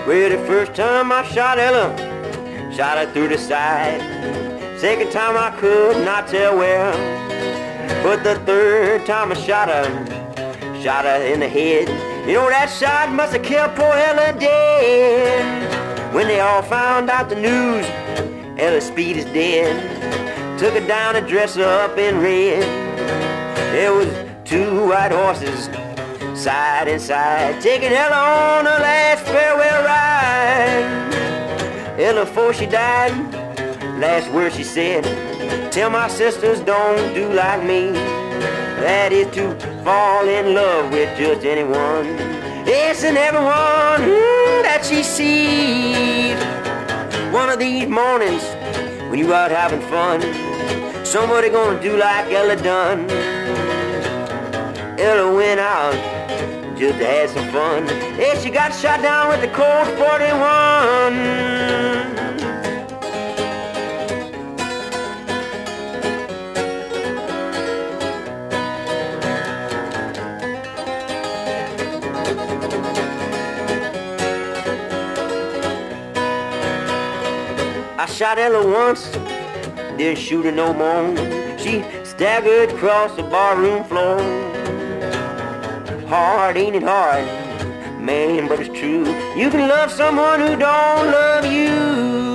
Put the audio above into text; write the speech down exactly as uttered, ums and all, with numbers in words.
Well, the first time I shot Ella, shot her through the side. Second time I could not tell where. But the third time I shot her, shot her in the head. You know that shot must have killed poor Ella dead. When they all found out the news, Ella Speed is dead. Took her down and dressed her up in red. There was two white horses, side and side, taking Ella on her last farewell ride. Ella, before she died, last word she said, tell my sisters don't do like me. That is to fall in love with just anyone. Yes, and everyone mm, that she sees. One of these mornings, when you out having fun, somebody gonna do like Ella done. Ella went out just to have some fun. Yeah, she got shot down with the Colt forty-one. I shot Ella once, didn't shoot her no more. She staggered across the barroom floor. Hard, ain't it hard? Man, but it's true. You can love someone who don't love you.